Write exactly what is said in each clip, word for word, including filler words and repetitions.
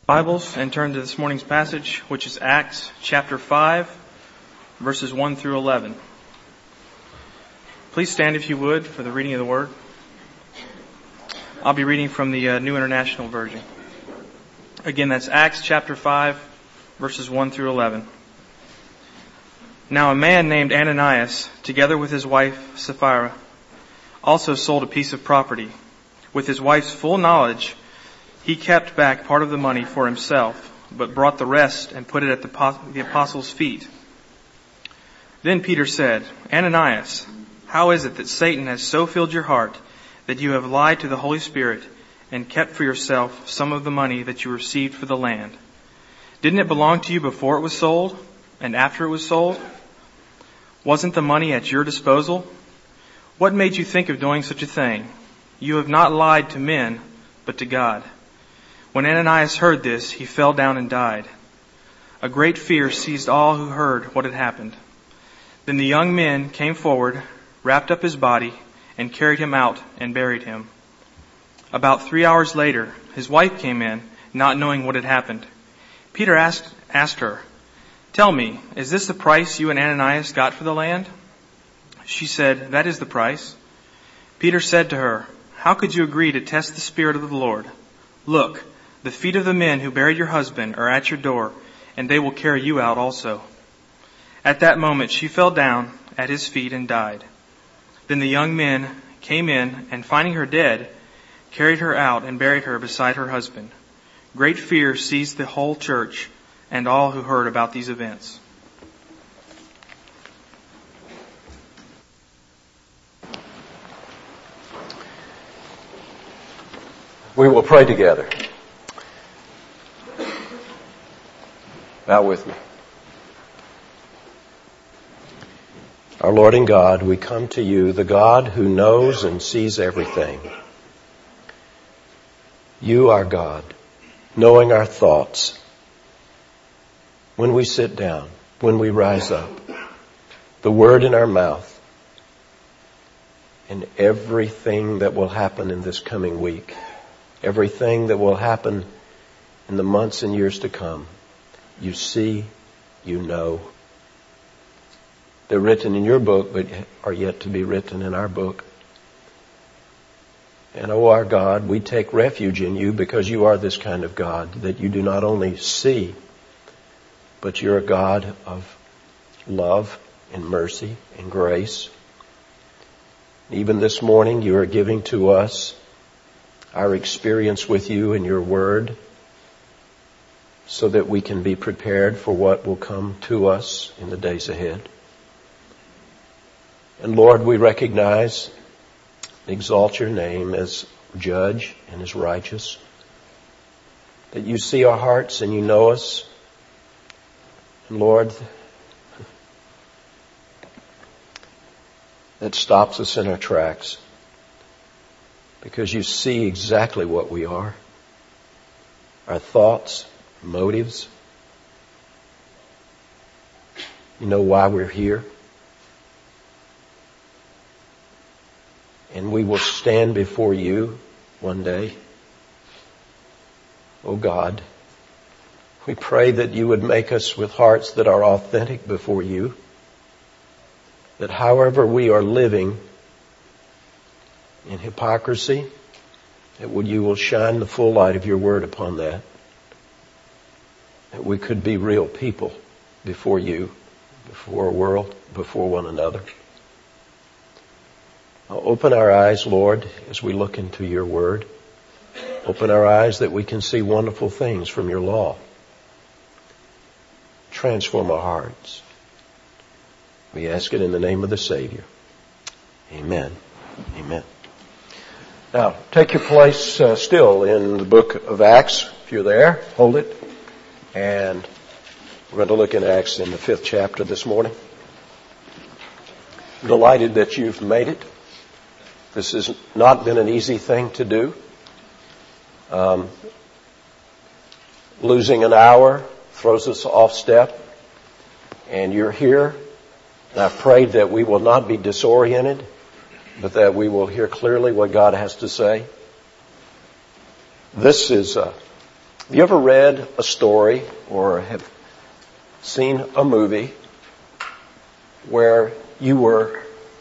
Bibles and turn to this morning's passage, which is Acts chapter five, verses one through eleven. Please stand if you would for the reading of the Word. I'll be reading from the uh, New International Version. Again, that's Acts chapter five, verses one through eleven. Now a man named Ananias, together with his wife Sapphira, also sold a piece of property. With his wife's full knowledge, he kept back part of the money for himself, but brought the rest and put it at the, the apostles' feet. Then Peter said, Ananias, how is it that Satan has so filled your heart that you have lied to the Holy Spirit and kept for yourself some of the money that you received for the land? Didn't it belong to you before it was sold and after it was sold? Wasn't the money at your disposal? What made you think of doing such a thing? You have not lied to men, but to God. When Ananias heard this, he fell down and died. A great fear seized all who heard what had happened. Then the young men came forward, wrapped up his body, and carried him out and buried him. About three hours later, his wife came in, not knowing what had happened. Peter asked, asked her, Tell me, is this the price you and Ananias got for the land? She said, That is the price. Peter said to her, How could you agree to test the Spirit of the Lord? Look, the feet of the men who buried your husband are at your door, and they will carry you out also. At that moment she fell down at his feet and died. Then the young men came in, and finding her dead, carried her out and buried her beside her husband. Great fear seized the whole church and all who heard about these events. We will pray together. Bow with me. Our Lord and God, we come to you, the God who knows and sees everything. You are God, knowing our thoughts. When we sit down, when we rise up, the word in our mouth, and everything that will happen in this coming week, everything that will happen in the months and years to come, you see, you know. They're written in your book, but are yet to be written in our book. And oh, our God, we take refuge in you because you are this kind of God, that you do not only see, but you're a God of love and mercy and grace. Even this morning, you are giving to us our experience with you and your word, so that we can be prepared for what will come to us in the days ahead. And Lord, we recognize and exalt your name as judge and as righteous, that you see our hearts and you know us. And Lord, that stops us in our tracks, because you see exactly what we are, our thoughts, motives. You know why we're here. And we will stand before you one day. Oh God, we pray that you would make us with hearts that are authentic before you, that however we are living in hypocrisy, that you will shine the full light of your word upon that. That we could be real people before you, before a world, before one another. Now open our eyes, Lord, as we look into your word. Open our eyes that we can see wonderful things from your law. Transform our hearts. We ask it in the name of the Savior. Amen. Amen. Now, take your place uh, still in the book of Acts. If you're there, hold it. And we're going to look in Acts in the fifth chapter this morning. I'm delighted that you've made it. This has not been an easy thing to do. Um, losing an hour throws us off step. And you're here. And I've prayed that we will not be disoriented, but that we will hear clearly what God has to say. This is a Have you ever read a story or have seen a movie where you were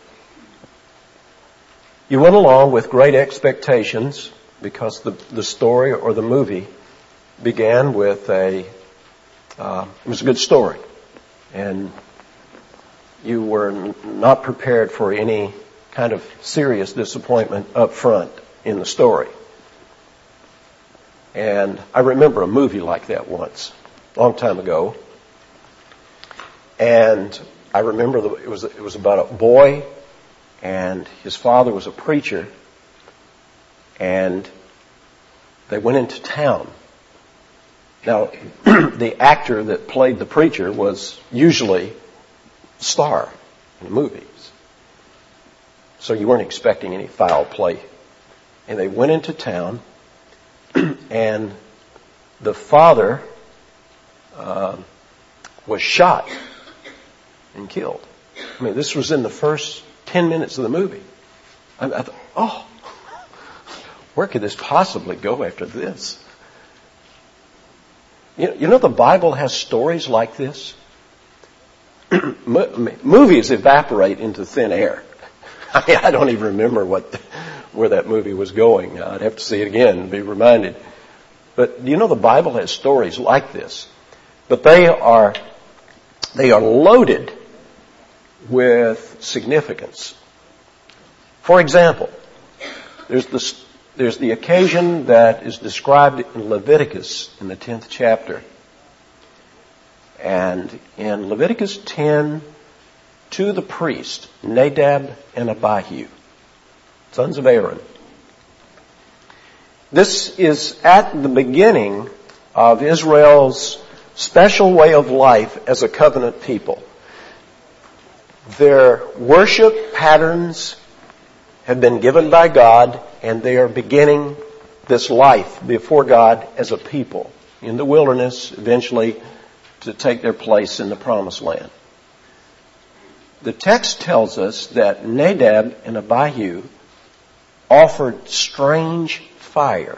you went along with great expectations because the the story or the movie began with a uh, it was a good story, and you were n- not prepared for any kind of serious disappointment up front in the story? And I remember a movie like that once, a long time ago. And I remember the, it was it was about a boy, and his father was a preacher, and they went into town. Now, the actor that played the preacher was usually a star in the movies, so you weren't expecting any foul play. And they went into town. And the father uh, was shot and killed. I mean, this was in the first ten minutes of the movie. I, I thought, oh, where could this possibly go after this? You know, you know the Bible has stories like this. Movies evaporate into thin air. I mean, I don't even remember what where that movie was going. I'd have to see it again and be reminded. But you know the Bible has stories like this, but they are they are loaded with significance. For example, there's the there's the occasion that is described in Leviticus in the tenth chapter, and in Leviticus ten, to the priest Nadab and Abihu, sons of Aaron. This is at the beginning of Israel's special way of life as a covenant people. Their worship patterns have been given by God, and they are beginning this life before God as a people in the wilderness, eventually to take their place in the promised land. The text tells us that Nadab and Abihu offered strange fire.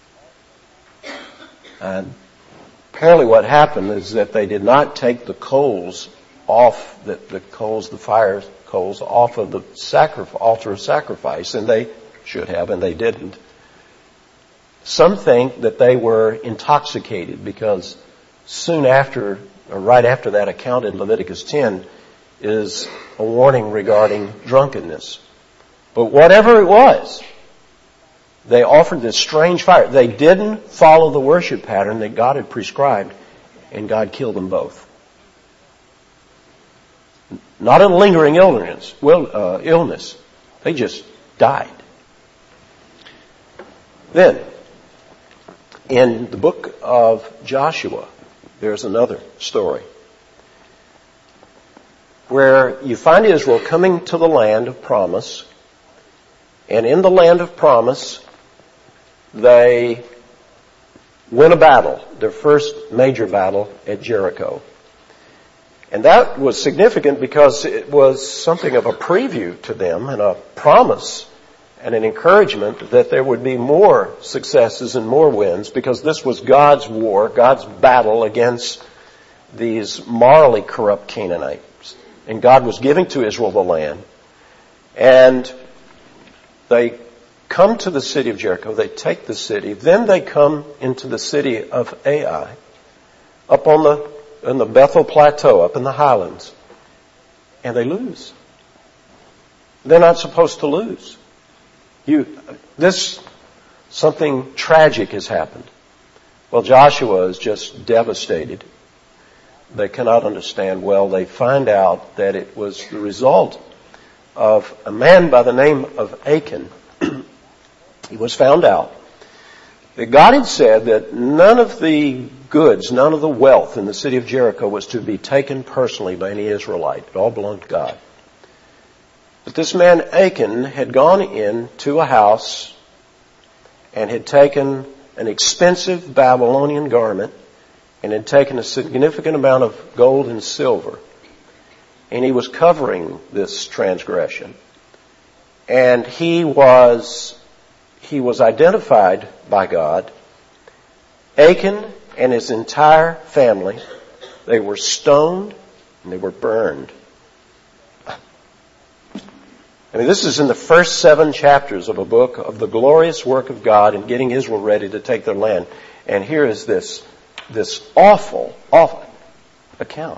And apparently what happened is that they did not take the coals off, the, the coals, the fire coals off of the sacrifice, altar of sacrifice, and they should have, and they didn't. Some think that they were intoxicated because soon after, or right after that account in Leviticus ten, is a warning regarding drunkenness. But whatever it was, they offered this strange fire. They didn't follow the worship pattern that God had prescribed, and God killed them both. Not a lingering illness. Well, uh, illness. They just died. Then, in the book of Joshua, there's another story where you find Israel coming to the land of promise, and in the land of promise, they win a battle, their first major battle at Jericho. And that was significant because it was something of a preview to them and a promise and an encouragement that there would be more successes and more wins, because this was God's war, God's battle against these morally corrupt Canaanites. And God was giving to Israel the land. And they come to the city of Jericho, they take the city, then they come into the city of Ai, up on the, on the Bethel Plateau, up in the highlands, and they lose. They're not supposed to lose. You, this, something tragic has happened. Well, Joshua is just devastated. They cannot understand well. They find out that it was the result of a man by the name of Achan. He was found out that God had said that none of the goods, none of the wealth in the city of Jericho was to be taken personally by any Israelite. It all belonged to God. But this man Achan had gone into a house and had taken an expensive Babylonian garment and had taken a significant amount of gold and silver. And he was covering this transgression. And he was, he was identified by God Achan and his entire family, they were stoned and they were burned. I mean, this is in the first seven chapters of a book of the glorious work of God in getting Israel ready to take their land. And here is this, this awful, awful account.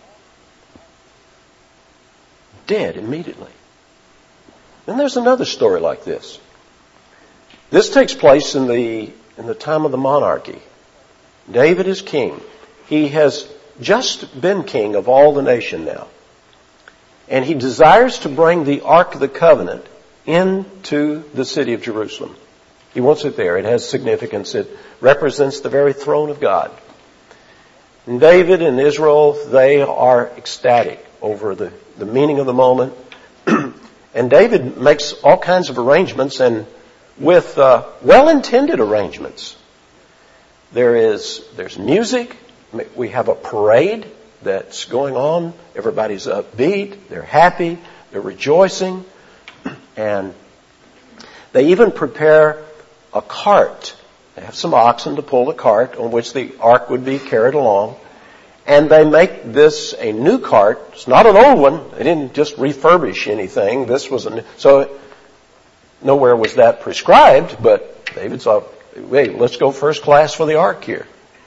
Dead immediately. Then there's another story like this. This takes place in the, in the time of the monarchy. David is king. He has just been king of all the nation now. And he desires to bring the Ark of the Covenant into the city of Jerusalem. He wants it there. It has significance. It represents the very throne of God. And David and Israel, they are ecstatic over the, the meaning of the moment. And David makes all kinds of arrangements, and with uh, well-intended arrangements. There is, there's music. We have a parade that's going on. Everybody's upbeat. They're happy. They're rejoicing. And they even prepare a cart. They have some oxen to pull a cart on which the ark would be carried along. And they make this a new cart. It's not an old one. They didn't just refurbish anything. This was a new, so nowhere was that prescribed, but David thought, wait, let's go first class for the ark here.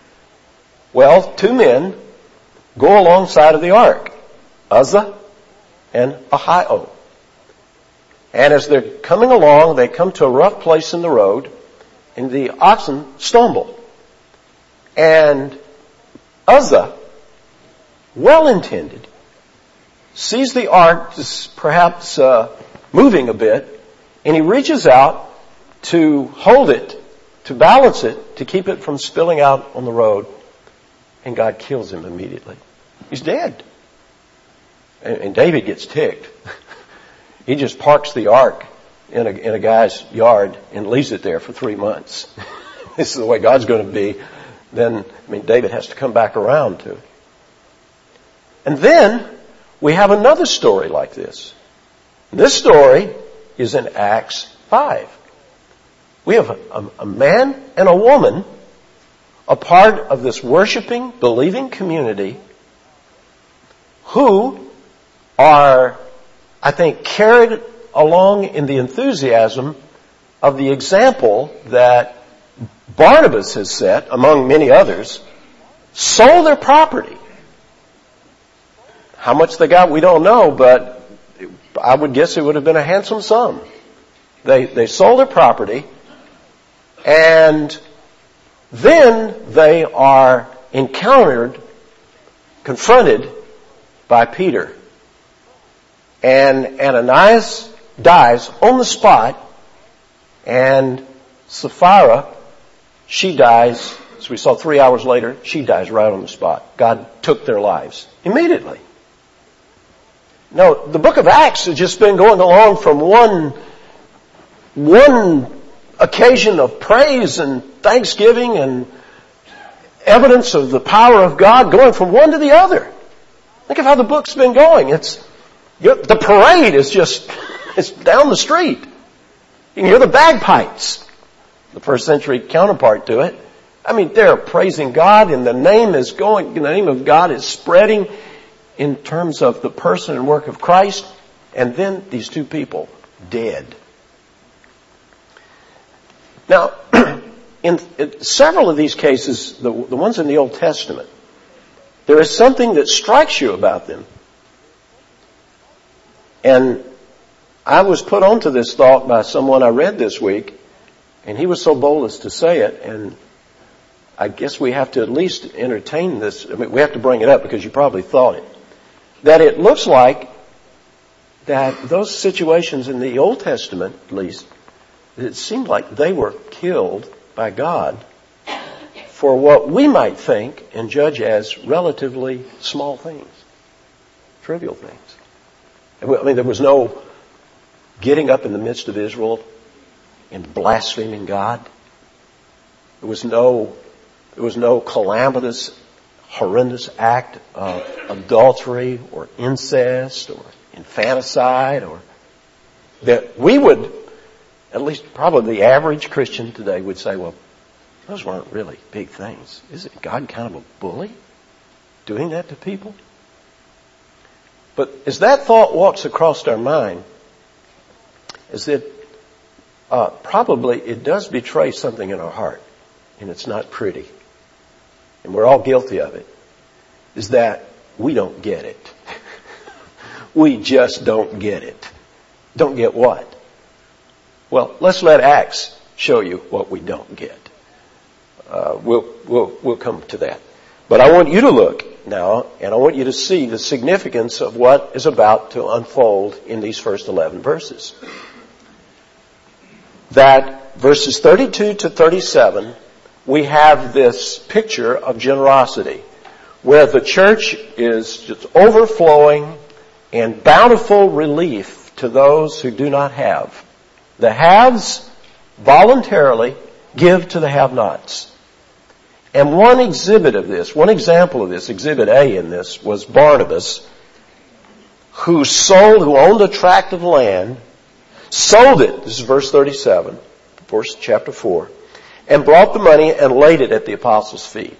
Well, two men go alongside of the ark, Uzzah and Ahio. And as they're coming along, they come to a rough place in the road, and the oxen stumble. And Uzzah, well-intended, sees the ark perhaps uh, moving a bit, and he reaches out to hold it, to balance it, to keep it from spilling out on the road. And God kills him immediately. He's dead. And, and David gets ticked. He just parks the ark in a, in a guy's yard and leaves it there for three months. This is the way God's going to be. Then, I mean, David has to come back around to it. And then we have another story like this. This story is in Acts five. We have a, a, a man and a woman, a part of this worshiping, believing community, who are, I think, carried along in the enthusiasm of the example that Barnabas has set, among many others, sold their property. How much they got, we don't know, but I would guess it would have been a handsome sum. They, they sold their property, and then they are encountered, confronted by Peter. And Ananias dies on the spot, and Sapphira, she dies, as we saw three hours later, she dies right on the spot. God took their lives immediately. No, the book of Acts has just been going along from one, one occasion of praise and thanksgiving and evidence of the power of God, going from one to the other. Think of how the book's been going. It's, the parade is just, it's down the street. You can hear the bagpipes, the first century counterpart to it. I mean, they're praising God, and the name is going, the name of God is spreading in terms of the person and work of Christ. And then these two people, dead. Now, in, in several of these cases, the, the ones in the Old Testament, there is something that strikes you about them. And I was put onto this thought by someone I read this week, and he was so bold as to say it, and I guess we have to at least entertain this. I mean, we have to bring it up because you probably thought it. That it looks like that those situations in the Old Testament, at least, it seemed like they were killed by God for what we might think and judge as relatively small things, trivial things. I mean, there was no getting up in the midst of Israel and blaspheming God. There was no, there was no calamitous, horrendous act of adultery or incest or infanticide, or that we would, at least probably the average Christian today would say, well, Those weren't really big things. Isn't God kind of a bully doing that to people? But as that thought walks across our mind, is that uh, probably it does betray something in our heart, and it's not pretty. And we're all guilty of it, is that we don't get it. We just don't get it. Don't get what? Well, let's let Acts show you what we don't get. Uh, we'll, we'll, we'll come to that. But I want you to look now, and I want you to see the significance of what is about to unfold in these first eleven verses. That verses thirty-two to thirty-seven, we have this picture of generosity, where the church is just overflowing in bountiful relief to those who do not have. The haves voluntarily give to the have-nots. And one exhibit of this, one example of this, exhibit A in this, was Barnabas, who sold, who owned a tract of land, sold it, this is verse thirty-seven, verse chapter four, and brought the money and laid it at the apostles' feet.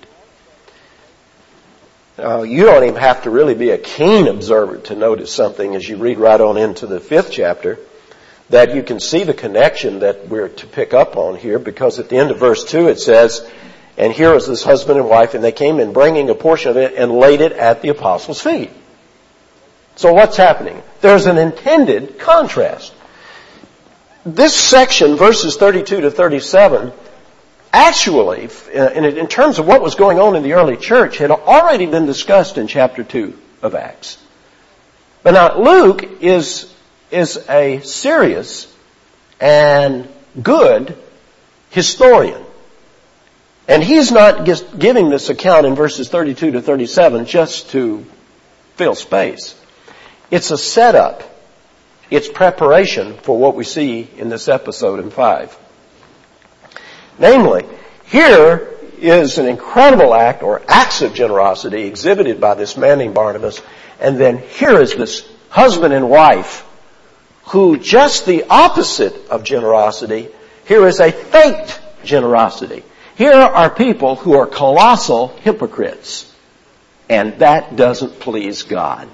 Now, you don't even have to really be a keen observer to notice something as you read right on into the fifth chapter, that you can see the connection that we're to pick up on here, because at the end of verse two it says, and here was this husband and wife, and they came in bringing a portion of it and laid it at the apostles' feet. So what's happening? There's an intended contrast. This section, verses thirty-two to thirty-seven, actually, in terms of what was going on in the early church, had already been discussed in chapter two of Acts. But now Luke is, is a serious and good historian. And he's not just giving this account in verses thirty-two to thirty-seven just to fill space. It's a setup. It's preparation for what we see in this episode in five. Namely, here is an incredible act or acts of generosity exhibited by this man named Barnabas. And then here is this husband and wife who just the opposite of generosity. Here is a faked generosity. Here are people who are colossal hypocrites. And that doesn't please God.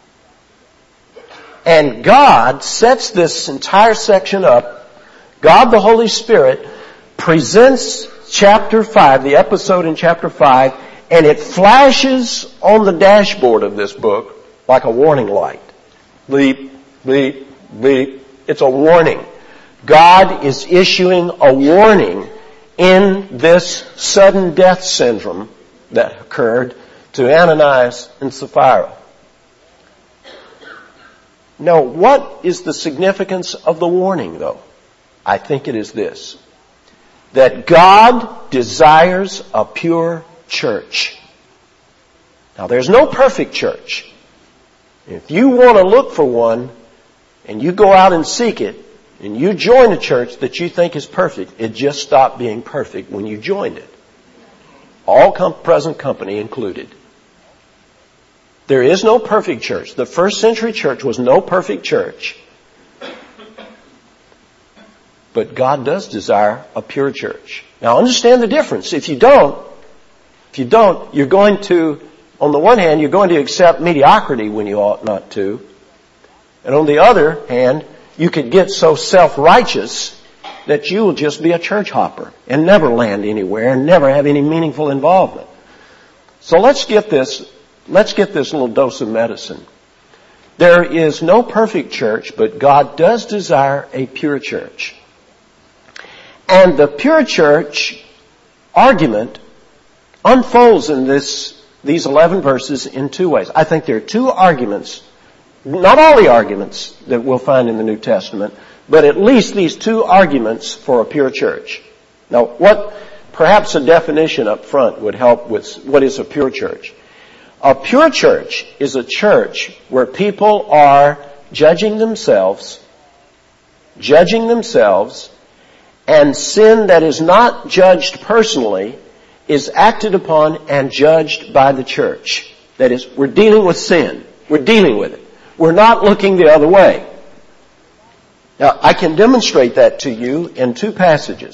And God sets this entire section up. God the Holy Spirit presents chapter five, the episode in chapter five, and it flashes on the dashboard of this book like a warning light. Bleep, bleep, bleep. It's a warning. God is issuing a warning in this sudden death syndrome that occurred to Ananias and Sapphira. Now, what is the significance of the warning, though? I think it is this: that God desires a pure church. Now, there's no perfect church. If you want to look for one, and you go out and seek it, and you join a church that you think is perfect, it just stopped being perfect when you joined it. All com- present company included. There is no perfect church. The first century church was no perfect church. But God does desire a pure church. Now understand the difference. If you don't, if you don't, you're going to, on the one hand, you're going to accept mediocrity when you ought not to. And on the other hand, you could get so self-righteous that you will just be a church hopper and never land anywhere and never have any meaningful involvement. So let's get this, let's get this little dose of medicine. There is no perfect church, but God does desire a pure church. And the pure church argument unfolds in this, these eleven verses in two ways. I think there are two arguments, not all the arguments that we'll find in the New Testament, but at least these two arguments for a pure church. Now, what, perhaps a definition up front would help with what is a pure church. A pure church is a church where people are judging themselves, judging themselves, and sin that is not judged personally is acted upon and judged by the church. That is, we're dealing with sin. We're dealing with it. We're not looking the other way. Now, I can demonstrate that to you in two passages.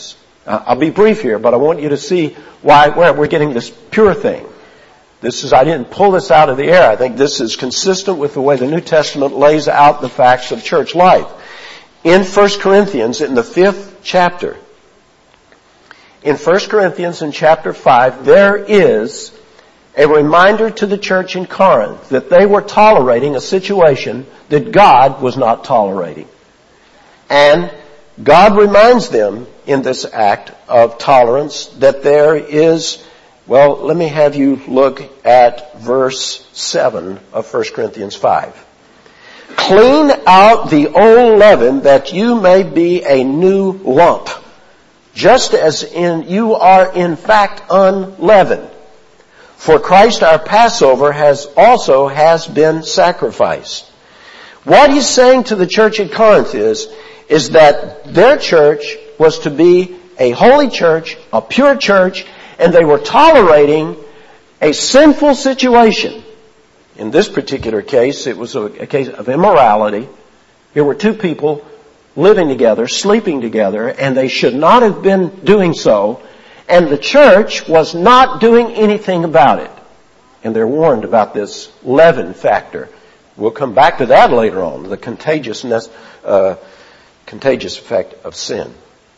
Uh, I'll be brief here, but I want you to see why where we're getting this pure thing. This is, I didn't pull this out of the air. I think this is consistent with the way the New Testament lays out the facts of church life. In First Corinthians, in the fifth chapter, in First Corinthians in chapter five, there is a reminder to the church in Corinth that they were tolerating a situation that God was not tolerating. And God reminds them in this act of tolerance that there is, well, let me have you look at verse seven of First Corinthians five. Clean out the old leaven that you may be a new lump, just as in you are in fact unleavened. For Christ our Passover has also has been sacrificed. What he's saying to the church at Corinth is, is that their church was to be a holy church, a pure church, and they were tolerating a sinful situation. In this particular case, it was a, a case of immorality. Here were two people living together, sleeping together, and they should not have been doing so. And the church was not doing anything about it. And they're warned about this leaven factor. We'll come back to that later on, the contagiousness, uh, contagious effect of sin.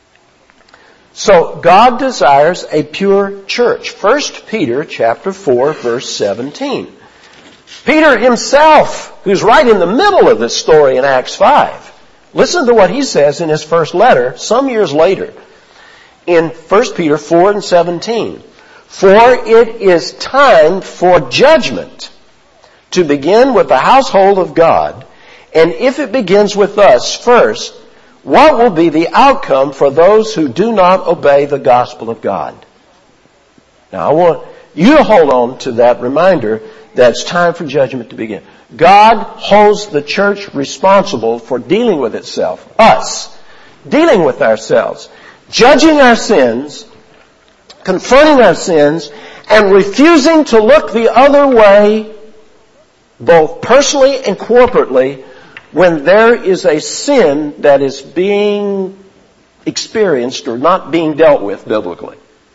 So God desires a pure church. First Peter chapter four, verse seventeen. Peter himself, who's right in the middle of this story in Acts five, listen to what he says in his first letter some years later. In First Peter four and seventeen, for it is time for judgment to begin with the household of God, and if it begins with us first, what will be the outcome for those who do not obey the gospel of God? Now I want you to hold on to that reminder that it's time for judgment to begin. God holds the church responsible for dealing with itself, us, dealing with ourselves, judging our sins, confronting our sins, and refusing to look the other way, both personally and corporately, when there is a sin that is being experienced or not being dealt with biblically.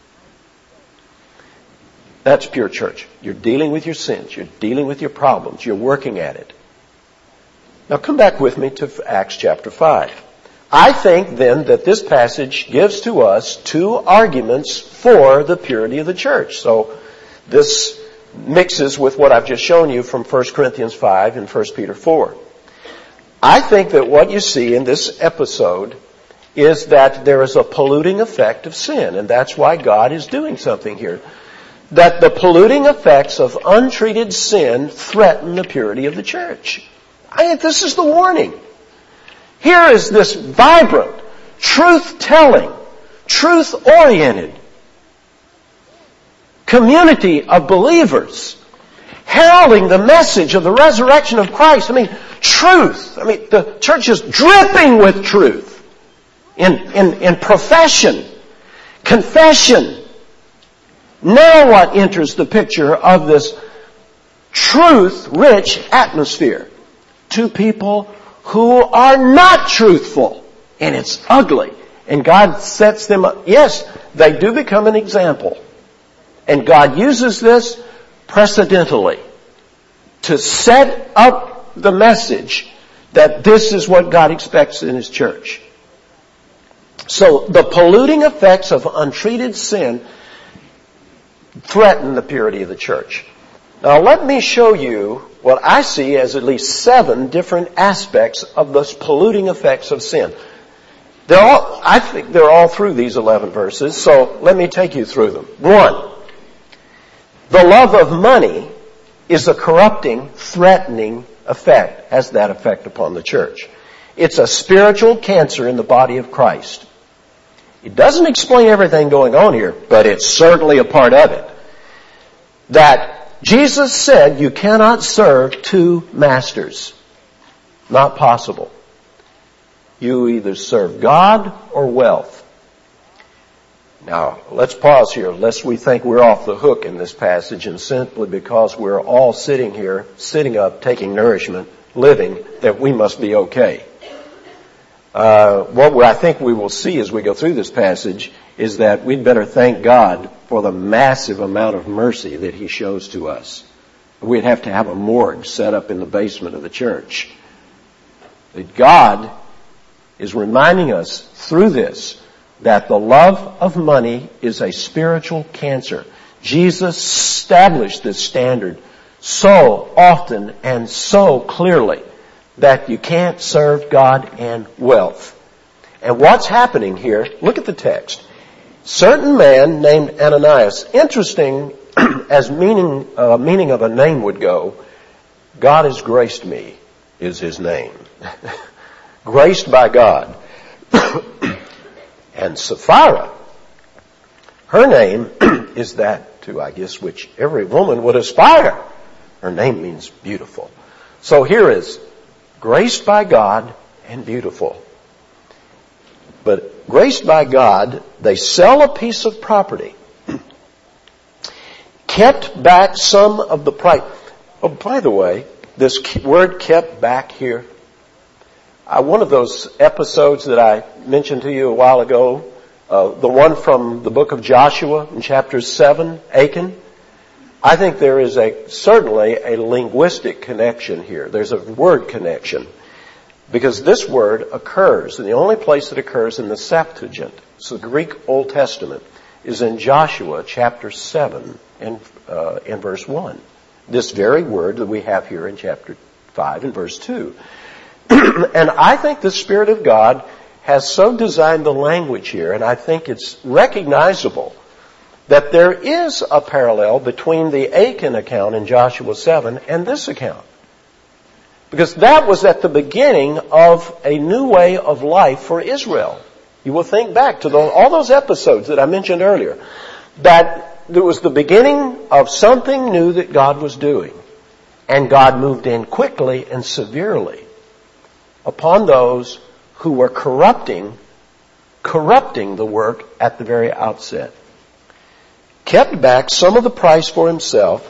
That's pure church. You're dealing with your sins. You're dealing with your problems. You're working at it. Now come back with me to Acts chapter five. I think then that this passage gives to us two arguments for the purity of the church. So this mixes with what I've just shown you from First Corinthians five and First Peter four. I think that what you see in this episode is that there is a polluting effect of sin, and that's why God is doing something here. That the polluting effects of untreated sin threaten the purity of the church. I think this is the warning. Here is this vibrant, truth-telling, truth-oriented community of believers heralding the message of the resurrection of Christ. I mean, truth. I mean, the church is dripping with truth in, in, in profession, confession. Now what enters the picture of this truth-rich atmosphere? Two people who are not truthful, and it's ugly. And God sets them up. Yes, they do become an example. And God uses this precedentally to set up the message that this is what God expects in His church. So the polluting effects of untreated sin threaten the purity of the church. Now let me show you what I see as at least seven different aspects of those polluting effects of sin. They're all, I think they're all through these eleven verses, so let me take you through them. One, the love of money is a corrupting, threatening effect, has that effect upon the church. It's a spiritual cancer in the body of Christ. It doesn't explain everything going on here, but it's certainly a part of it. That Jesus said you cannot serve two masters. Not possible. You either serve God or wealth. Now, let's pause here, lest we think we're off the hook in this passage, and simply because we're all sitting here, sitting up, taking nourishment, living, that we must be okay. Uh, what I think we will see as we go through this passage is that we'd better thank God for the massive amount of mercy that He shows to us. We'd have to have a morgue set up in the basement of the church. That God is reminding us through this that the love of money is a spiritual cancer. Jesus established this standard so often and so clearly that you can't serve God and wealth. And what's happening here, look at the text. Certain man named Ananias, interesting as meaning, uh, meaning of a name would go, God has graced me is his name. Graced by God. And Sapphira, her name is that to, I guess, which every woman would aspire. Her name means beautiful. So here is graced by God and beautiful. But graced by God, they sell a piece of property, kept back some of the price. Oh, by the way, this word kept back here, uh, one of those episodes that I mentioned to you a while ago, uh, the one from the book of Joshua in chapter seven, Achan, I think there is a certainly a linguistic connection here. There's a word connection. Because this word occurs, and the only place it occurs in the Septuagint, so the Greek Old Testament, is in Joshua chapter seven and, uh, and verse one. This very word that we have here in chapter five and verse two. And I think the Spirit of God has so designed the language here, and I think it's recognizable that there is a parallel between the Achan account in Joshua seven and this account. Because that was at the beginning of a new way of life for Israel. You will think back to those, all those episodes that I mentioned earlier. That it was the beginning of something new that God was doing. And God moved in quickly and severely upon those who were corrupting, corrupting the work at the very outset. Kept back some of the price for himself,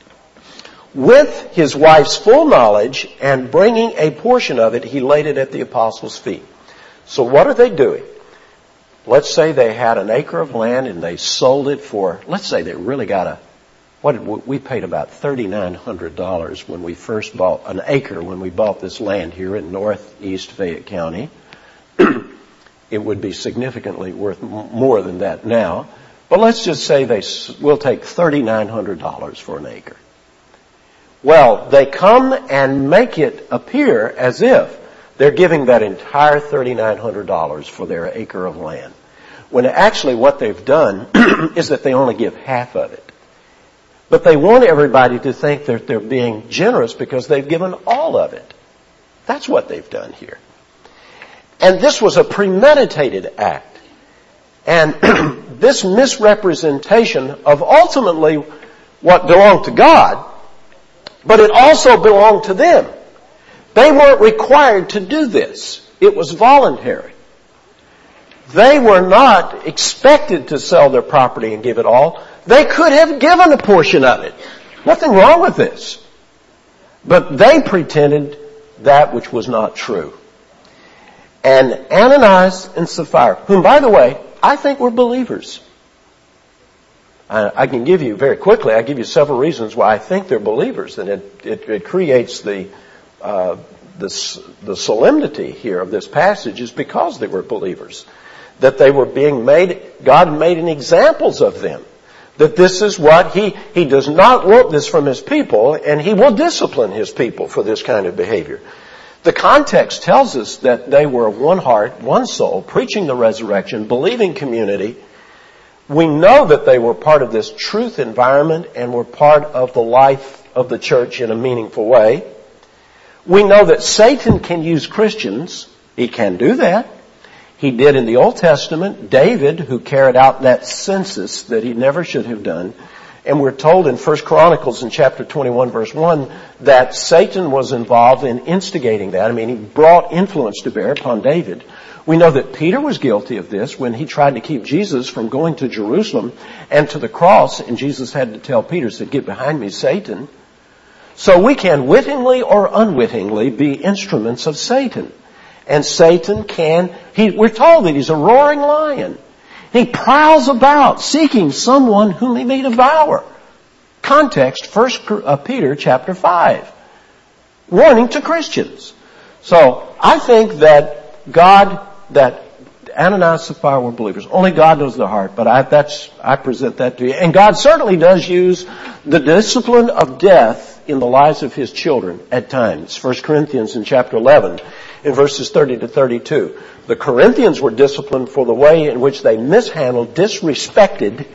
with his wife's full knowledge, and bringing a portion of it, he laid it at the apostles' feet. So what are they doing? Let's say they had an acre of land and they sold it for, let's say they really got a, what did we, we paid about three thousand nine hundred dollars when we first bought an acre, when we bought this land here in northeast Fayette County. It would be significantly worth more than that now. But let's just say they will take three thousand nine hundred dollars for an acre. Well, they come and make it appear as if they're giving that entire three thousand nine hundred dollars for their acre of land. When actually what they've done is that they only give half of it. But they want everybody to think that they're being generous because they've given all of it. That's what they've done here. And this was a premeditated act. And this misrepresentation of ultimately what belonged to God, but it also belonged to them. They weren't required to do this. It was voluntary. They were not expected to sell their property and give it all. They could have given a portion of it. Nothing wrong with this. But they pretended that which was not true. And Ananias and Sapphira, whom, by the way, I think were believers. I, I can give you very quickly, I give you several reasons why I think they're believers. And it, it, it creates the, uh, the, the solemnity here of this passage is because they were believers. That they were being made, God made an examples of them. That this is what He, He does not want this from His people, and He will discipline His people for this kind of behavior. The context tells us that they were of one heart, one soul, preaching the resurrection, believing community. We know that they were part of this truth environment and were part of the life of the church in a meaningful way. We know that Satan can use Christians. He can do that. He did in the Old Testament. David, who carried out that census that he never should have done. And we're told in First Chronicles in chapter twenty-one verse one that Satan was involved in instigating that. I mean, he brought influence to bear upon David. We know that Peter was guilty of this when he tried to keep Jesus from going to Jerusalem and to the cross. And Jesus had to tell Peter, said, "Get behind me, Satan." So we can wittingly or unwittingly be instruments of Satan. And Satan can, he, we're told that he's a roaring lion. He prowls about seeking someone whom he may devour. Context, First Peter chapter five. Warning to Christians. So I think that God, that Ananias and Sapphira were believers. Only God knows their heart, but I, that's, I present that to you. And God certainly does use the discipline of death in the lives of His children at times. First Corinthians in chapter eleven, in verses thirty to thirty-two. The Corinthians were disciplined for the way in which they mishandled, disrespected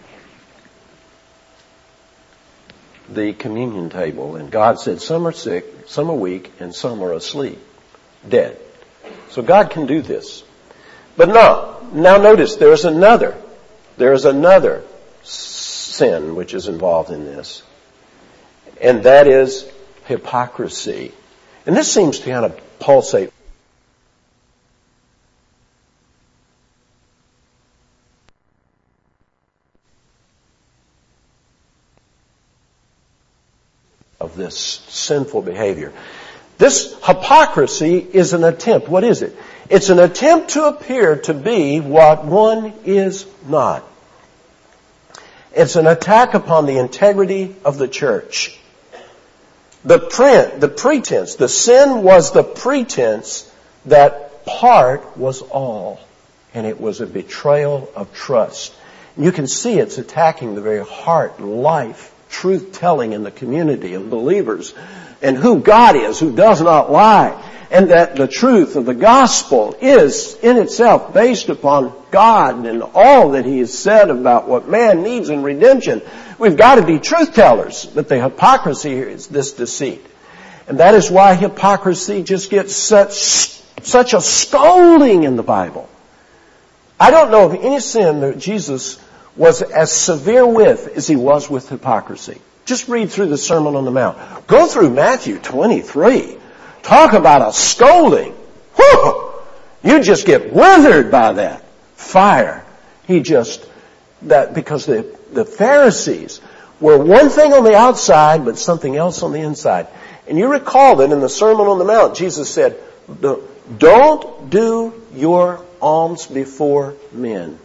the communion table. And God said, some are sick, some are weak, and some are asleep, dead. So God can do this. But no, now notice there is another, there is another sin which is involved in this. And that is hypocrisy. And this seems to kind of pulsate. Of this sinful behavior. This hypocrisy is an attempt. What is it? It's an attempt to appear to be what one is not. It's an attack upon the integrity of the church. The print, the pretense, the sin was the pretense that part was all. And it was a betrayal of trust. You can see it's attacking the very heart and life, truth-telling in the community of believers, and who God is, who does not lie, and that the truth of the gospel is in itself based upon God and all that He has said about what man needs in redemption. We've got to be truth-tellers, but the hypocrisy here is this deceit. And that is why hypocrisy just gets such, such a scolding in the Bible. I don't know of any sin that Jesus was as severe with as He was with hypocrisy. Just read through the Sermon on the Mount. Go through Matthew twenty-three. Talk about a scolding. Whew! You just get withered by that fire. He just, that because the, the Pharisees were one thing on the outside, but something else on the inside. And you recall that in the Sermon on the Mount, Jesus said, don't do your alms before men.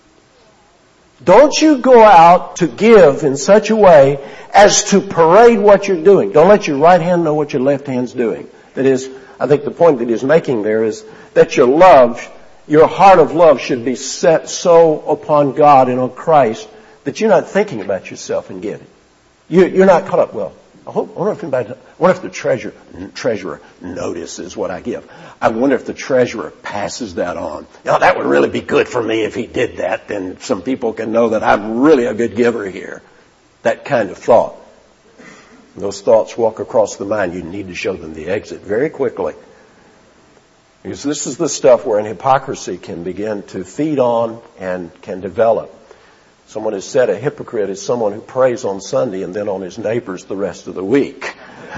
Don't you go out to give in such a way as to parade what you're doing. Don't let your right hand know what your left hand's doing. That is, I think the point that he's making there is that your love, your heart of love should be set so upon God and on Christ that you're not thinking about yourself and giving. You, you're not caught up, well, I, hope, I wonder if anybody, I wonder if the treasurer, treasurer notices what I give. I wonder if the treasurer passes that on. You know, that would really be good for me if he did that. Then some people can know that I'm really a good giver here. That kind of thought. When those thoughts walk across the mind, you need to show them the exit very quickly. Because this is the stuff where an hypocrisy can begin to feed on and can develop. Someone has said a hypocrite is someone who prays on Sunday and then on his neighbors the rest of the week.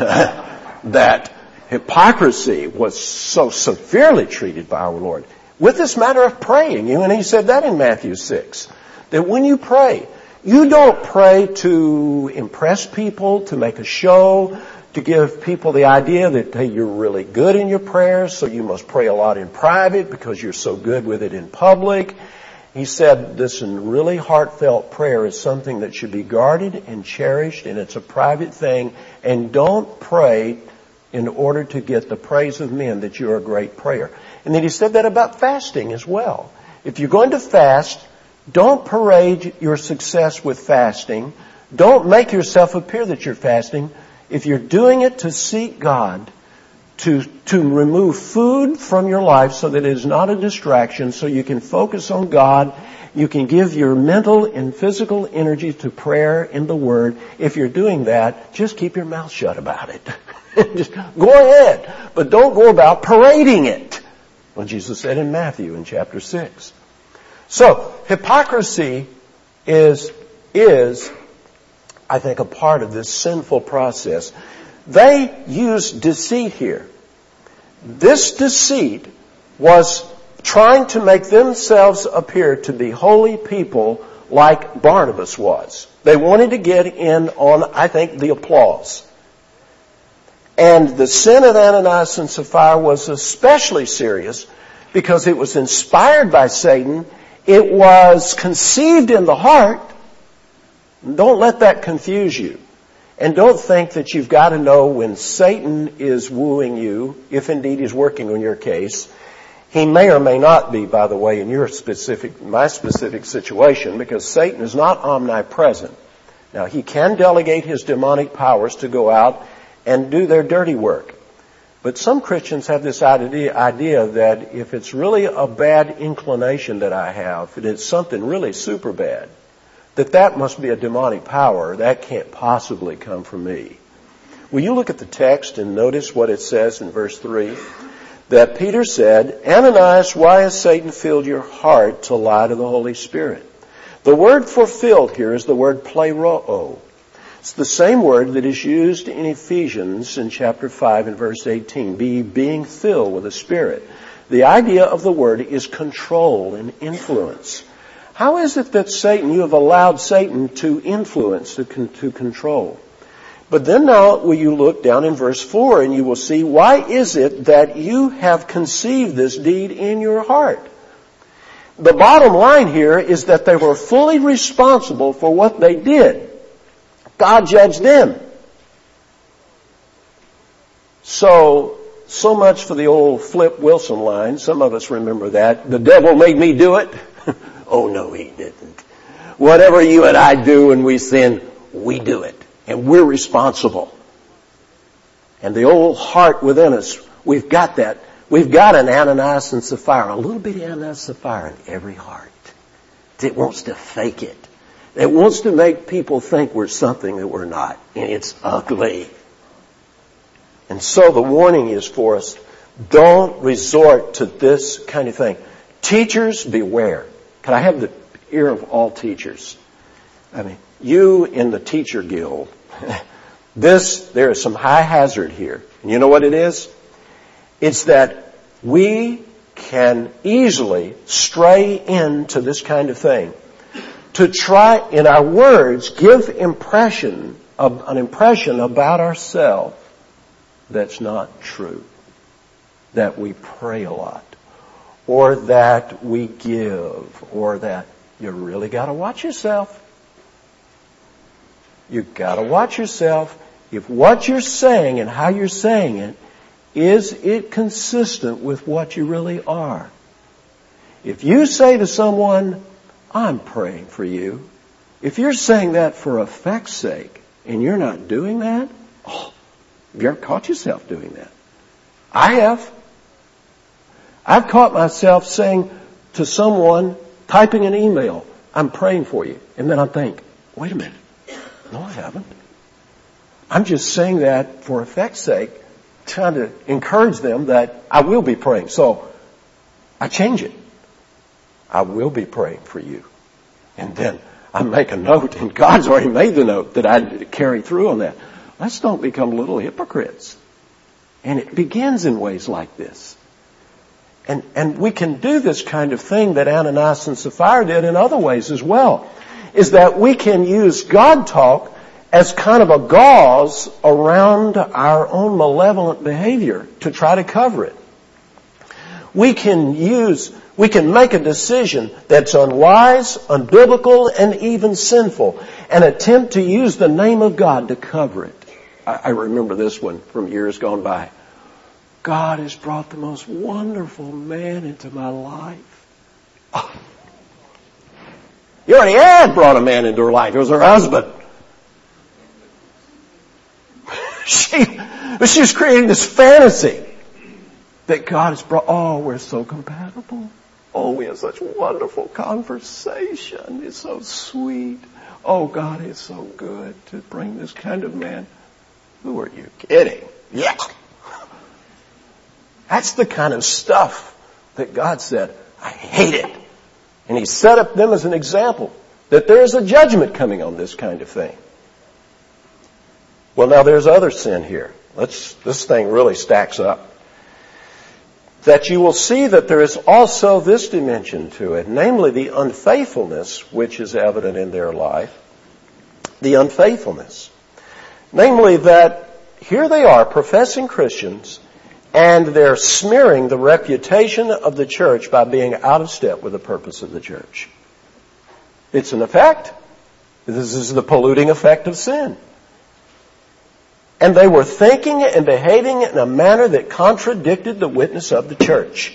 That hypocrisy was so severely treated by our Lord. With this matter of praying, you and He said that in Matthew six. That when you pray, you don't pray to impress people, to make a show, to give people the idea that, hey, you're really good in your prayers, so you must pray a lot in private because you're so good with it in public. He said this in really heartfelt prayer is something that should be guarded and cherished, and it's a private thing. And don't pray in order to get the praise of men that you're a great prayer. And then he said that about fasting as well. If you're going to fast, don't parade your success with fasting. Don't make yourself appear that you're fasting. If you're doing it to seek God, to, to remove food from your life so that it is not a distraction, so you can focus on God, you can give your mental and physical energy to prayer and the Word. If you're doing that, just keep your mouth shut about it. Just go ahead. But don't go about parading it. Well, Jesus said in Matthew in chapter six. So, hypocrisy is, is, I think, a part of this sinful process. They use deceit here. This deceit was trying to make themselves appear to be holy people like Barnabas was. They wanted to get in on, I think, the applause. And the sin of Ananias and Sapphira was especially serious because it was inspired by Satan. It was conceived in the heart. Don't let that confuse you. And don't think that you've got to know when Satan is wooing you, if indeed he's working on your case. He may or may not be, by the way, in your specific, my specific situation, because Satan is not omnipresent. Now, he can delegate his demonic powers to go out and do their dirty work. But some Christians have this idea, idea that if it's really a bad inclination that I have, and it's something really super bad, that that must be a demonic power. That can't possibly come from me. Will you look at the text and notice what it says in verse three? That Peter said, Ananias, why has Satan filled your heart to lie to the Holy Spirit? The word for filled here is the word pleroo. It's the same word that is used in Ephesians in chapter five and verse eighteen, be being filled with the Spirit. The idea of the word is control and influence. How is it that Satan, you have allowed Satan to influence, to, con- to control? But then now will you look down in verse four and you will see, why is it that you have conceived this deed in your heart? The bottom line here is that they were fully responsible for what they did. God judged them. So, so much for the old Flip Wilson line. Some of us remember that. The devil made me do it. Oh, no, he didn't. Whatever you and I do when we sin, we do it. And we're responsible. And the old heart within us, we've got that. We've got an Ananias and Sapphira, a little bitty Ananias and Sapphira in every heart. It wants to fake it. It wants to make people think we're something that we're not. And it's ugly. And so the warning is for us, don't resort to this kind of thing. Teachers, beware. Can I have the ear of all teachers? I mean, you in the teacher guild, this, there is some high hazard here. And you know what it is? It's that we can easily stray into this kind of thing. To try, in our words, give impression, of, an impression about ourselves that's not true. That we pray a lot. Or that we give. Or that you really got to watch yourself. You've got to watch yourself. If what you're saying and how you're saying it, is it consistent with what you really are? If you say to someone, I'm praying for you. If you're saying that for effect's sake and you're not doing that, oh, have you ever caught yourself doing that? I have. I've caught myself saying to someone, typing an email, I'm praying for you. And then I think, wait a minute. No, I haven't. I'm just saying that for effect's sake, trying to encourage them that I will be praying. So I change it. I will be praying for you. And then I make a note, and God's already made the note that I carry through on that. Let's don't become little hypocrites. And it begins in ways like this. And, and we can do this kind of thing that Ananias and Sapphira did in other ways as well. Is that we can use God talk as kind of a gauze around our own malevolent behavior to try to cover it. We can use, we can make a decision that's unwise, unbiblical, and even sinful, and attempt to use the name of God to cover it. I, I remember this one from years gone by. God has brought the most wonderful man into my life. Oh. You already had brought a man into her life. It was her husband. she, she was creating this fantasy that God has brought. Oh, we're so compatible. Oh, we have such wonderful conversation. It's so sweet. Oh, God is so good to bring this kind of man. Who are you kidding? Yeah. That's the kind of stuff that God said, I hate it. And He set up them as an example that there is a judgment coming on this kind of thing. Well, now there's other sin here. Let's, this thing really stacks up. That you will see that there is also this dimension to it, namely the unfaithfulness which is evident in their life. The unfaithfulness. Namely that here they are, professing Christians, And they're smearing the reputation of the church by being out of step with the purpose of the church. It's an effect. This is the polluting effect of sin. And they were thinking and behaving in a manner that contradicted the witness of the church.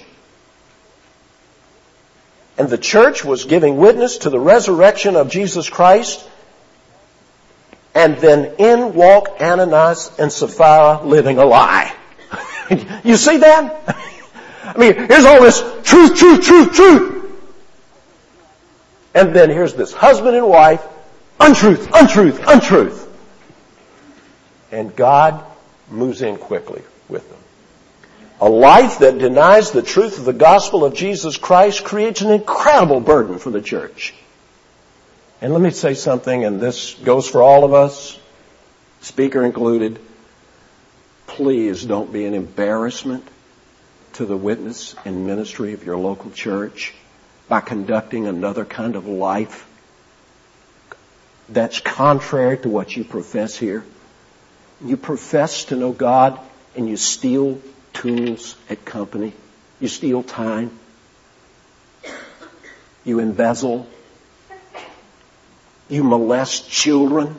And the church was giving witness to the resurrection of Jesus Christ. And then in walk Ananias and Sapphira living a lie. You see that? I mean, here's all this truth, truth, truth, truth. And then here's this husband and wife, untruth, untruth, untruth. And God moves in quickly with them. A life that denies the truth of the gospel of Jesus Christ creates an incredible burden for the church. And let me say something, and this goes for all of us, speaker included. Please don't be an embarrassment to the witness and ministry of your local church by conducting another kind of life that's contrary to what you profess here. You profess to know God and you steal tools at company. You steal time. You embezzle. You molest children.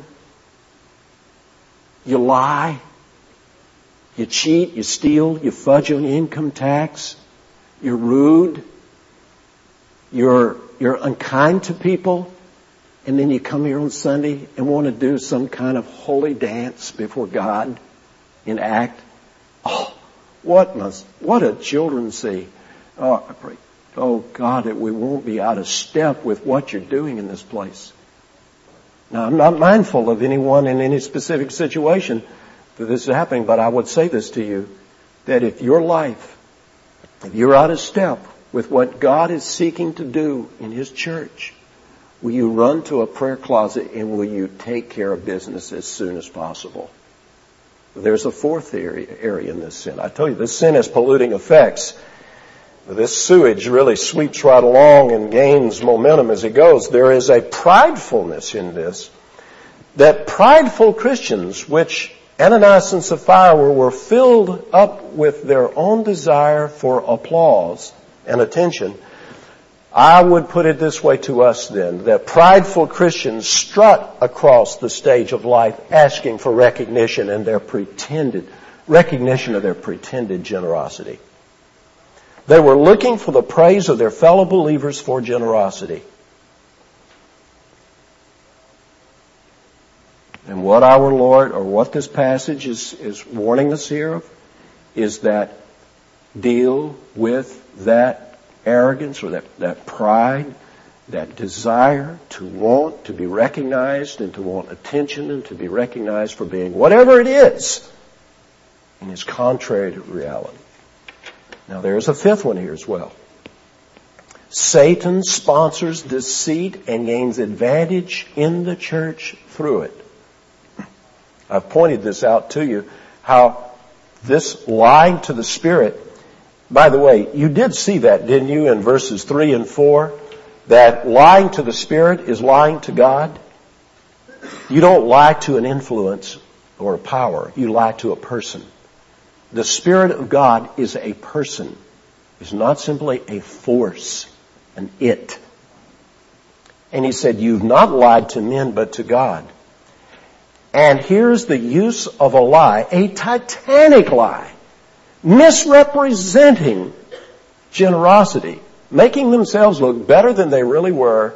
You lie. You cheat. You steal. You fudge on income tax. You're rude. You're, you're unkind to people. And then you come here on Sunday and want to do some kind of holy dance before God and act. Oh, what must, what do children see? Oh, I pray, oh God, that we won't be out of step with what you're doing in this place. Now, I'm not mindful of anyone in any specific situation that this is happening, but I would say this to you, that if your life, if you're out of step with what God is seeking to do in His church, will you run to a prayer closet and will you take care of business as soon as possible? There's a fourth area, area in this sin. I tell you, this sin has polluting effects. This sewage really sweeps right along and gains momentum as it goes. There is a pridefulness in this, that prideful Christians, which Ananias and Sapphira were, were filled up with their own desire for applause and attention. I would put it this way to us then, that prideful Christians strut across the stage of life asking for recognition and their pretended, recognition of their pretended generosity. They were looking for the praise of their fellow believers for generosity. And what our Lord, or what this passage is, is warning us here of, is that deal with that arrogance or that, that pride, that desire to want to be recognized and to want attention and to be recognized for being whatever it is, and is contrary to reality. Now there's a fifth one here as well. Satan sponsors deceit and gains advantage in the church through it. I've pointed this out to you, how this lying to the Spirit. By the way, you did see that, didn't you, in verses three and four? That lying to the Spirit is lying to God. You don't lie to an influence or a power. You lie to a person. The Spirit of God is a person. It's not simply a force, an it. And he said, you've not lied to men but to God. And here's the use of a lie, a titanic lie. Misrepresenting generosity, making themselves look better than they really were.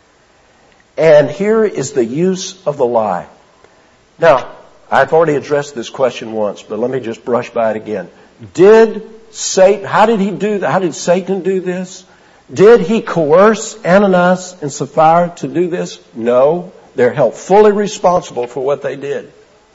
And here is the use of the lie. Now, I've already addressed this question once, but let me just brush by it again. Did Satan, how did he do that? How did Satan do this? Did he coerce Ananias and Sapphira to do this? No. They're held fully responsible for what they did.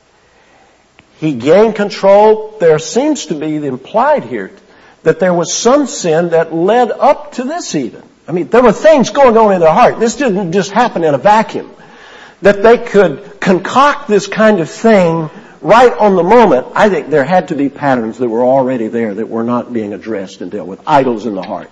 He gained control. There seems to be implied here that there was some sin that led up to this even. I mean, there were things going on in their heart. This didn't just happen in a vacuum. That they could concoct this kind of thing right on the moment. I think there had to be patterns that were already there that were not being addressed and dealt with. Idols in the heart.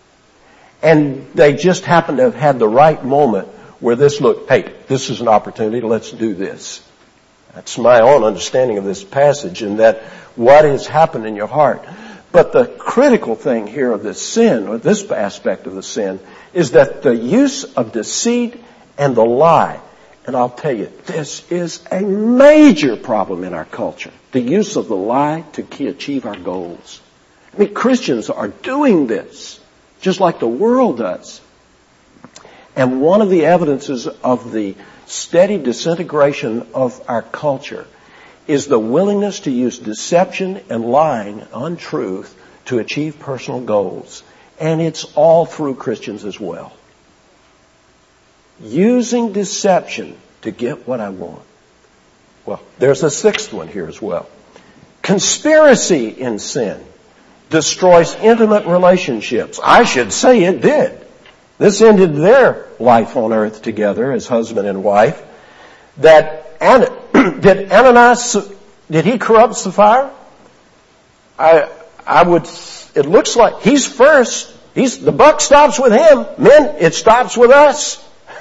And they just happened to have had the right moment where this looked, hey, this is an opportunity, let's do this. That's my own understanding of this passage, and that what has happened in your heart. But the critical thing here of this sin, or this aspect of the sin, is that the use of deceit and the lie. And I'll tell you, this is a major problem in our culture. The use of the lie to achieve our goals. I mean, Christians are doing this, just like the world does. And one of the evidences of the steady disintegration of our culture is the willingness to use deception and lying, untruth, to achieve personal goals. And it's all through Christians as well. Using deception to get what I want. Well, there's a sixth one here as well. Conspiracy in sin destroys intimate relationships. I should say it did. This ended their life on earth together as husband and wife. That did Ananias, did he corrupt Sapphira? I I would. It looks like he's first. He's the buck stops with him. Men, it stops with us.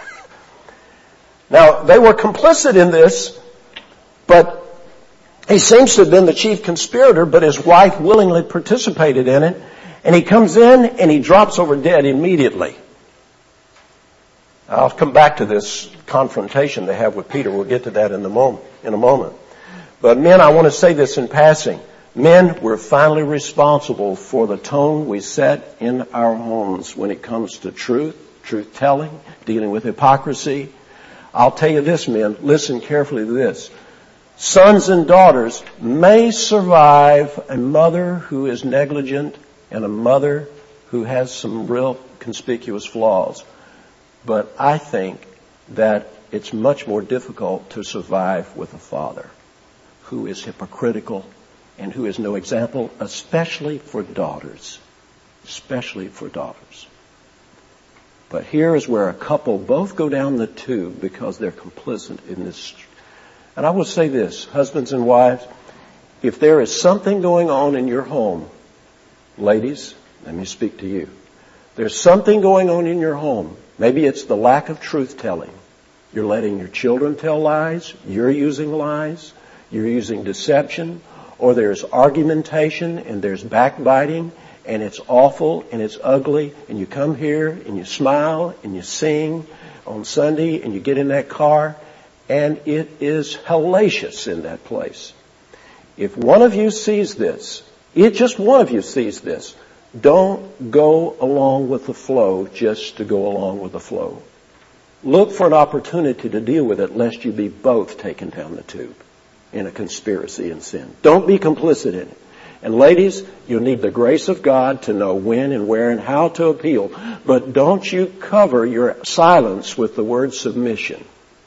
Now they were complicit in this, but he seems to have been the chief conspirator. But his wife willingly participated in it, and he comes in and he drops over dead immediately. I'll come back to this confrontation they have with Peter. We'll get to that in the moment, in a moment. But men, I want to say this in passing. Men, we're finally responsible for the tone we set in our homes when it comes to truth, truth-telling, dealing with hypocrisy. I'll tell you this, men, listen carefully to this. Sons and daughters may survive a mother who is negligent and a mother who has some real conspicuous flaws. But I think that it's much more difficult to survive with a father who is hypocritical and who is no example, especially for daughters. Especially for daughters. But here is where a couple both go down the tube because they're complicit in this. And I will say this, husbands and wives, if there is something going on in your home, ladies, let me speak to you. There's something going on in your home. Maybe it's the lack of truth-telling. You're letting your children tell lies. You're using lies. You're using deception. Or there's argumentation and there's backbiting and it's awful and it's ugly. And you come here and you smile and you sing on Sunday and you get in that car and it is hellacious in that place. If one of you sees this, if just one of you sees this, don't go along with the flow just to go along with the flow. Look for an opportunity to deal with it lest you be both taken down the tube in a conspiracy and sin. Don't be complicit in it. And ladies, you'll need the grace of God to know when and where and how to appeal. But don't you cover your silence with the word submission.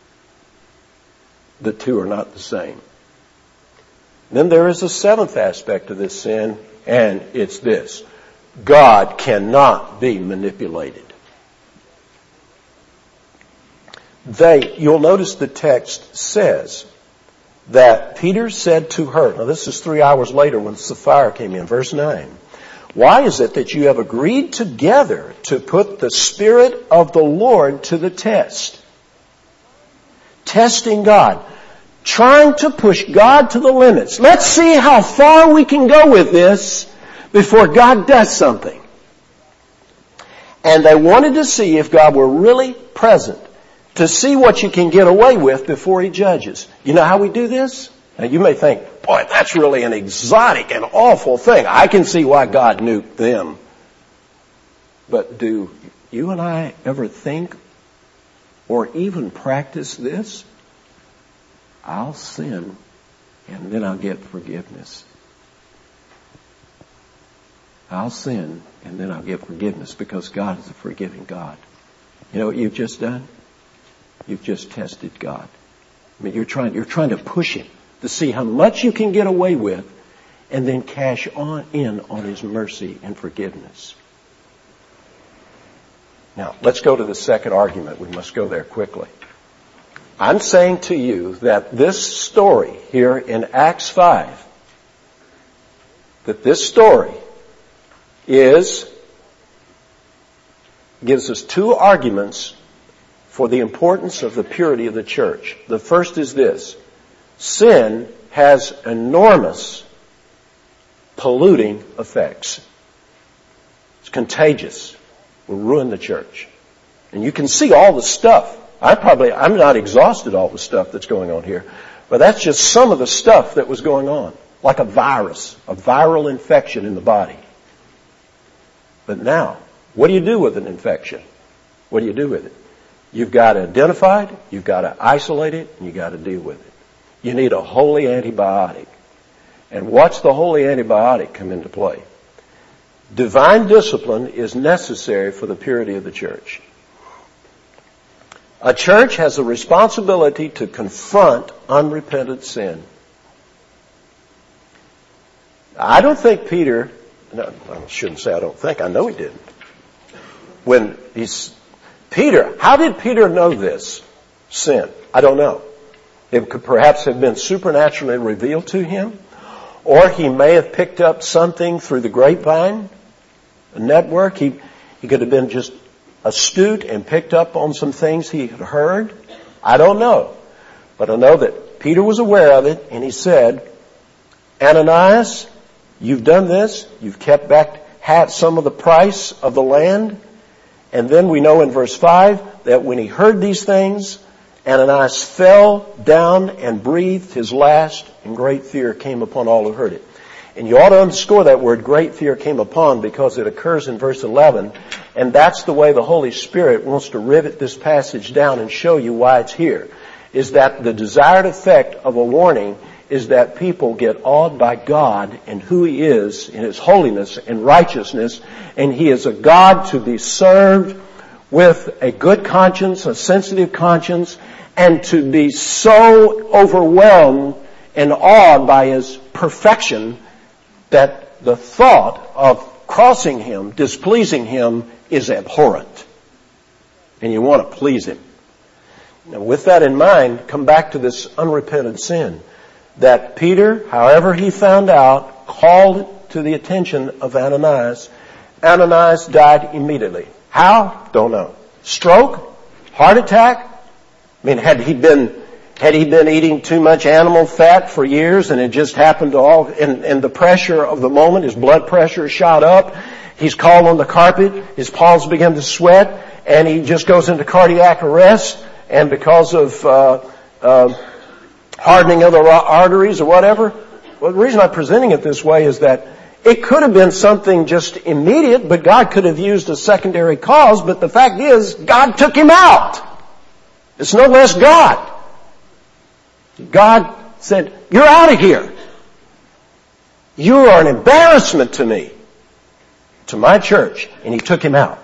The two are not the same. Then there is a seventh aspect of this sin, and it's this. God cannot be manipulated. They, you'll notice the text says that Peter said to her, now this is three hours later when Sapphira came in, verse nine. Why is it that you have agreed together to put the Spirit of the Lord to the test? Testing God. Trying to push God to the limits. Let's see how far we can go with this before God does something. And they wanted to see if God were really present, to see what you can get away with before He judges. You know how we do this? Now you may think, boy, that's really an exotic and awful thing. I can see why God nuked them. But do you and I ever think or even practice this? I'll sin and then I'll get forgiveness. I'll sin and then I'll get forgiveness because God is a forgiving God. You know what you've just done? You've just tested God. I mean, you're trying, you're trying to push Him to see how much you can get away with and then cash on in on His mercy and forgiveness. Now, let's go to the second argument. We must go there quickly. I'm saying to you that this story here in Acts five, that this story is, gives us two arguments for the importance of the purity of the church. The first is this. sin has enormous polluting effects. It's contagious. Will ruin the church. And you can see all the stuff. I probably, I'm not exhausted all the stuff that's going on here, but that's just some of the stuff that was going on. Like a virus, a viral infection in the body. But now, what do you do with an infection? What do you do with it? You've got to identify it, you've got to isolate it, and you've got to deal with it. You need a holy antibiotic. And what's the holy antibiotic come into play? Divine discipline is necessary for the purity of the church. A church has a responsibility to confront unrepentant sin. I don't think Peter, no, I shouldn't say I don't think, I know he didn't. When he's, Peter, how did Peter know this sin? I don't know. It could perhaps have been supernaturally revealed to him, or he may have picked up something through the grapevine, a network. He, he could have been just astute and picked up on some things he had heard. I don't know. But I know that Peter was aware of it, and he said, Ananias, you've done this. You've kept back had some of the price of the land. And then we know in verse five that when he heard these things, Ananias fell down and breathed his last, and great fear came upon all who heard it. And you ought to underscore that word, great fear came upon, because it occurs in verse eleven. And that's the way the Holy Spirit wants to rivet this passage down and show you why it's here. Is that the desired effect of a warning is that people get awed by God and who He is in His holiness and righteousness. And He is a God to be served with a good conscience, a sensitive conscience, and to be so overwhelmed and awed by His perfection that the thought of crossing Him, displeasing Him, is abhorrent. And you want to please Him. Now, with that in mind, come back to this unrepentant sin. That Peter, however he found out, called to the attention of Ananias. Ananias died immediately. How? Don't know. Stroke? Heart attack? I mean, had he been, had he been eating too much animal fat for years and it just happened to all, and, and the pressure of the moment, his blood pressure shot up, he's called on the carpet, his palms begin to sweat, and he just goes into cardiac arrest, and because of, uh, uh, hardening of the arteries or whatever. Well, the reason I'm presenting it this way is that it could have been something just immediate, but God could have used a secondary cause, but the fact is, God took him out. It's no less God. God said, you're out of here. You are an embarrassment to me, to my church, and He took him out.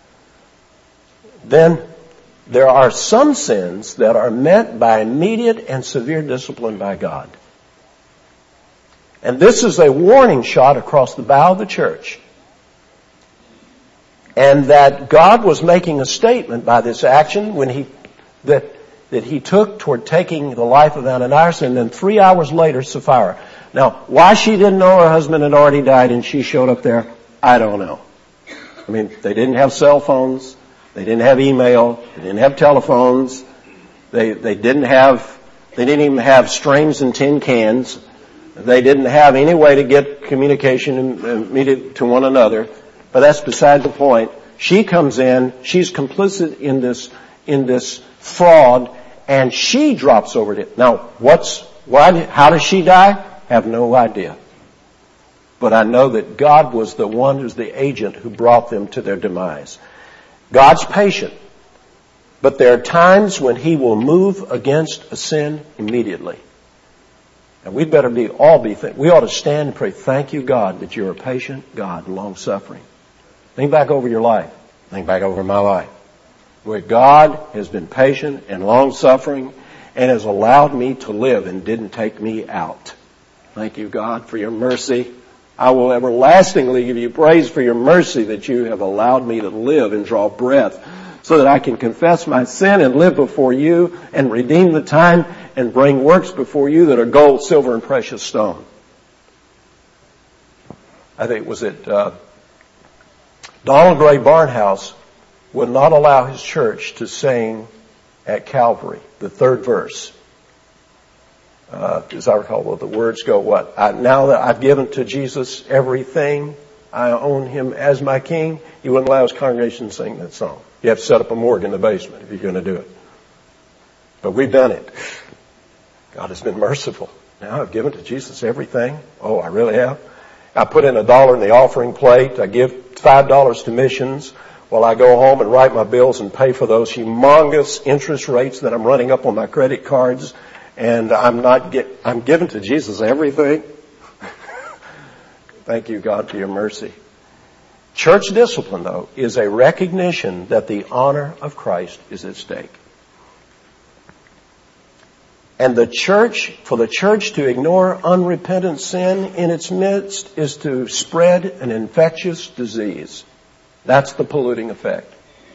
Then there are some sins that are met by immediate and severe discipline by God. And this is a warning shot across the bow of the church. And that God was making a statement by this action when he, that, that he took toward taking the life of Ananias, and then three hours later, Sapphira. Now, why she didn't know her husband had already died and she showed up there, I don't know. I mean, they didn't have cell phones. They didn't have email. They didn't have telephones. They, they didn't have, they didn't even have strings and tin cans. They didn't have any way to get communication immediate to one another. But that's beside the point. She comes in, she's complicit in this, in this fraud, and she drops over to it. Now, what's, why, how does she die? Have no idea. But I know that God was the one who's the agent who brought them to their demise. God's patient, but there are times when He will move against a sin immediately. And we'd better be all be think we ought to stand and pray, thank you, God, that you're a patient God and long suffering. Think back over your life. Think back over my life, where God has been patient and long suffering and has allowed me to live and didn't take me out. Thank you, God, for your mercy. I will everlastingly give you praise for your mercy that you have allowed me to live and draw breath so that I can confess my sin and live before you and redeem the time and bring works before you that are gold, silver, and precious stone. I think it was it uh, Donald Gray Barnhouse would not allow his church to sing at Calvary, the third verse. uh, as I recall, well, the words go what? I, now that I've given to Jesus everything, I own him as my king. He wouldn't allow his congregation to sing that song. You have to set up a morgue in the basement if you're going to do it. But we've done it. God has been merciful. Now I've given to Jesus everything. Oh, I really have. I put in a dollar in the offering plate. I give five dollars to missions while I go home and write my bills and pay for those humongous interest rates that I'm running up on my credit cards. And I'm not get, I'm giving to Jesus everything. Thank you, God, for your mercy. Church discipline, though, is a recognition that the honor of Christ is at stake. And the church, for the church to ignore unrepentant sin in its midst is to spread an infectious disease. That's the polluting effect.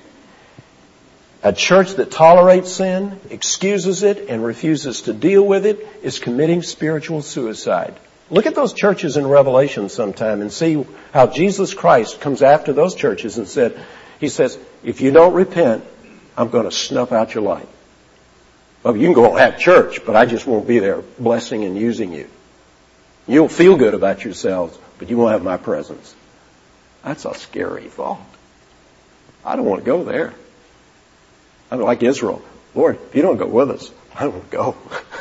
A church that tolerates sin, excuses it, and refuses to deal with it is committing spiritual suicide. Look at those churches in Revelation sometime and see how Jesus Christ comes after those churches and said, he says, if you don't repent, I'm going to snuff out your light. Well, you can go and have church, but I just won't be there blessing and using you. You'll feel good about yourselves, but you won't have my presence. That's a scary thought. I don't want to go there. I'm like Israel. Lord, if you don't go with us, I don't go.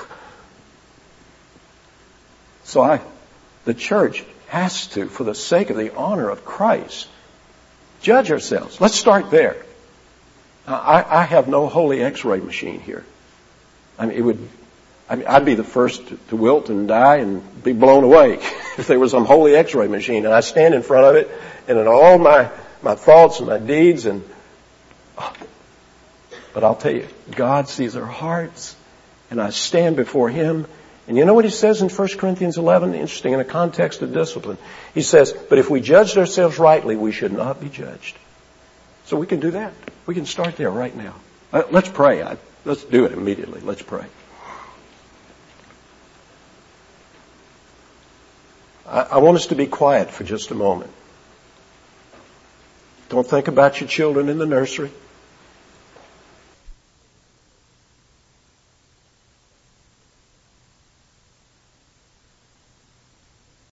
So I, the church has to, for the sake of the honor of Christ, judge ourselves. Let's start there. I, I have no holy x-ray machine here. I mean, it would, I mean, I'd be the first to, to wilt and die and be blown away if there was some holy x-ray machine. And I stand in front of it, and in all my, my thoughts and my deeds, and, oh, but I'll tell you, God sees our hearts, and I stand before him. And you know what he says in First Corinthians eleven? Interesting, in the context of discipline. He says, but if we judged ourselves rightly, we should not be judged. So we can do that. We can start there right now. Let's pray. Let's do it immediately. Let's pray. I want us to be quiet for just a moment. Don't think about your children in the nursery.